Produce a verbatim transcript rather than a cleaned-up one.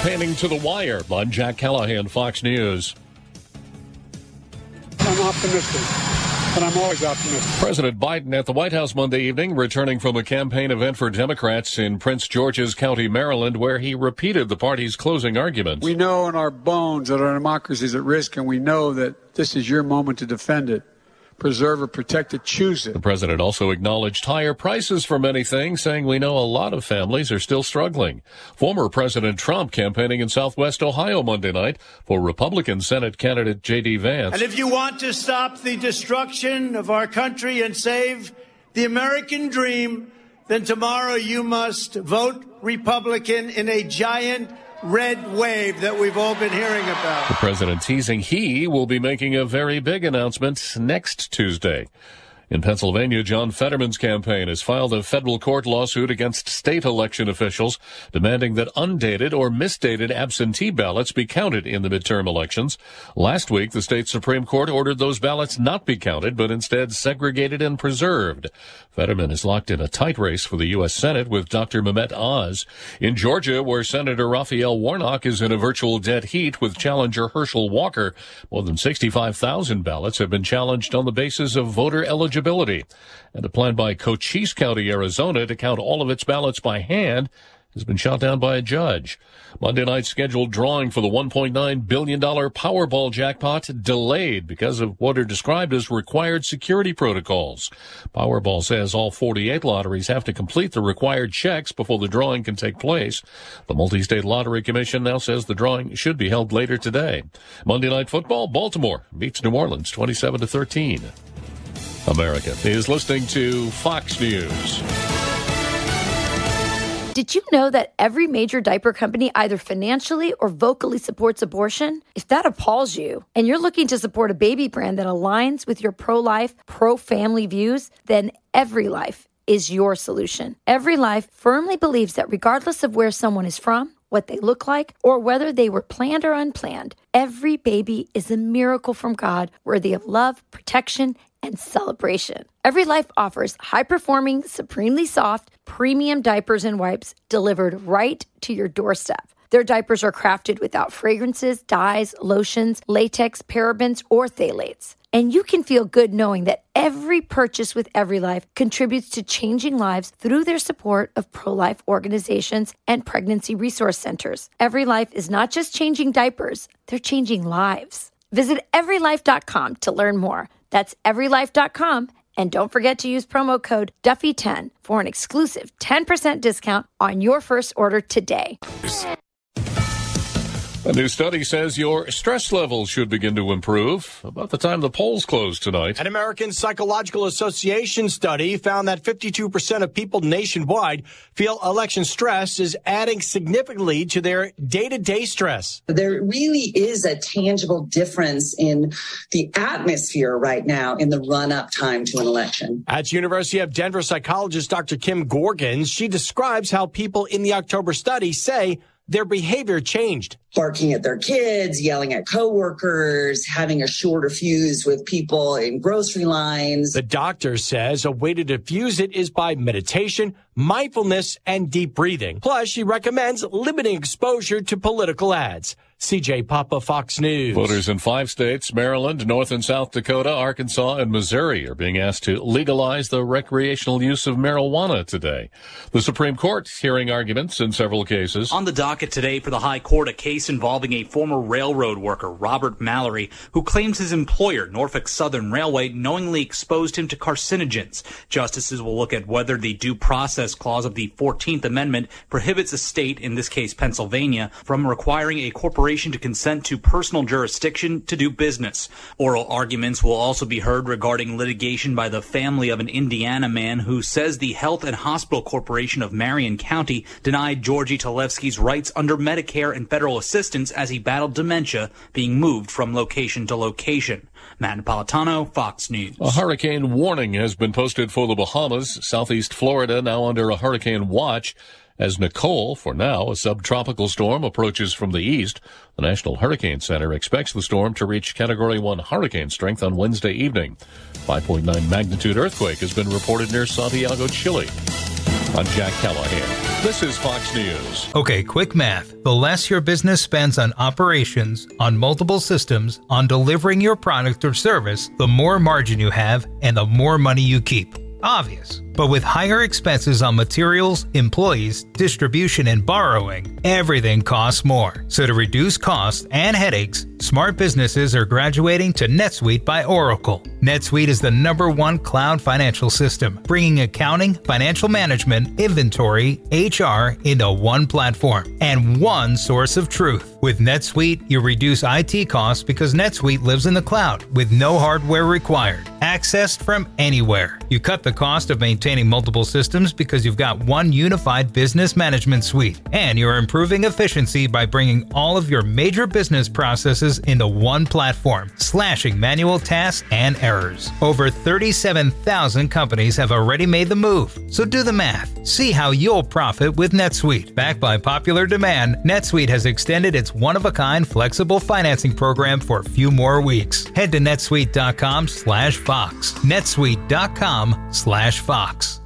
campaigning to the wire. I'm Jack Callahan, Fox News. I'm optimistic, and I'm always optimistic. President Biden at the White House Monday evening, returning from a campaign event for Democrats in Prince George's County, Maryland, where he repeated the party's closing arguments. We know in our bones that our democracy is at risk, and we know that this is your moment to defend it. Preserve it, protect it, choose it. The president also acknowledged higher prices for many things, saying we know a lot of families are still struggling. Former President Trump campaigning in Southwest Ohio Monday night for Republican Senate candidate J D. Vance. And if you want to stop the destruction of our country and save the American dream, then tomorrow you must vote Republican in a giant red wave that we've all been hearing about. The president teasing he will be making a very big announcement next Tuesday. In Pennsylvania, John Fetterman's campaign has filed a federal court lawsuit against state election officials, demanding that undated or misdated absentee ballots be counted in the midterm elections. Last week, the state Supreme Court ordered those ballots not be counted, but instead segregated and preserved. Fetterman is locked in a tight race for the U S Senate with Doctor Mehmet Oz. In Georgia, where Senator Raphael Warnock is in a virtual dead heat with challenger Herschel Walker, more than sixty-five thousand ballots have been challenged on the basis of voter eligibility. And a plan by Cochise County, Arizona, to count all of its ballots by hand has been shot down by a judge. Monday night's scheduled drawing for the one point nine billion dollars Powerball jackpot delayed because of what are described as required security protocols. Powerball says all forty-eight lotteries have to complete the required checks before the drawing can take place. The Multi-State Lottery Commission now says the drawing should be held later today. Monday Night Football, Baltimore beats New Orleans twenty-seven to thirteen. America is listening to Fox News. Did you know that every major diaper company either financially or vocally supports abortion? If that appalls you, and you're looking to support a baby brand that aligns with your pro-life, pro-family views, then Every Life is your solution. Every Life firmly believes that regardless of where someone is from, what they look like, or whether they were planned or unplanned, every baby is a miracle from God, worthy of love, protection, and celebration. Every Life offers high-performing, supremely soft, premium diapers and wipes delivered right to your doorstep. Their diapers are crafted without fragrances, dyes, lotions, latex, parabens, or phthalates. And you can feel good knowing that every purchase with Every Life contributes to changing lives through their support of pro-life organizations and pregnancy resource centers. Every Life is not just changing diapers, they're changing lives. Visit every life dot com to learn more. That's every life dot com. And don't forget to use promo code Duffy ten for an exclusive ten percent discount on your first order today. A new study says your stress levels should begin to improve about the time the polls close tonight. An American Psychological Association study found that fifty-two percent of people nationwide feel election stress is adding significantly to their day-to-day stress. There really is a tangible difference in the atmosphere right now in the run-up time to an election. At University of Denver psychologist Doctor Kim Gorgans, she describes how people in the October study say their behavior changed. Barking at their kids, yelling at coworkers, having a shorter fuse with people in grocery lines. The doctor says a way to diffuse it is by meditation, mindfulness, and deep breathing. Plus, she recommends limiting exposure to political ads. C J Papa, Fox News. Voters in five states, Maryland, North and South Dakota, Arkansas, and Missouri, are being asked to legalize the recreational use of marijuana today. The Supreme Court hearing arguments in several cases. On the docket today for the High Court, a case involving a former railroad worker, Robert Mallory, who claims his employer, Norfolk Southern Railway, knowingly exposed him to carcinogens. Justices will look at whether the Due Process Clause of the fourteenth Amendment prohibits a state, in this case Pennsylvania, from requiring a corporation to consent to personal jurisdiction to do business. Oral arguments will also be heard regarding litigation by the family of an Indiana man who says the Health and Hospital Corporation of Marion County denied Georgie Talevsky's rights under Medicare and federal assistance as he battled dementia, being moved from location to location. Matt Napolitano, Fox News. A hurricane warning has been posted for the Bahamas, southeast Florida, now under a hurricane watch. As Nicole, for now, a subtropical storm, approaches from the east, the National Hurricane Center expects the storm to reach Category one hurricane strength on Wednesday evening. five point nine magnitude earthquake has been reported near Santiago, Chile. I'm Jack Callahan. This is Fox News. Okay, quick math. The less your business spends on operations, on multiple systems, on delivering your product or service, the more margin you have and the more money you keep. Obvious. But with higher expenses on materials, employees, distribution, and borrowing, everything costs more. So to reduce costs and headaches, smart businesses are graduating to NetSuite by Oracle. NetSuite is the number one cloud financial system, bringing accounting, financial management, inventory, H R into one platform and one source of truth. With NetSuite, you reduce I T costs because NetSuite lives in the cloud with no hardware required, accessed from anywhere. You cut the cost of maintaining multiple systems because you've got one unified business management suite, and you're improving efficiency by bringing all of your major business processes into one platform, slashing manual tasks and errors. Over thirty-seven thousand companies have already made the move, so do the math. See how you'll profit with NetSuite. Backed by popular demand, NetSuite has extended its one-of-a-kind flexible financing program for a few more weeks. Head to netsuite dot com slash Fox. netsuite dot com slash Fox.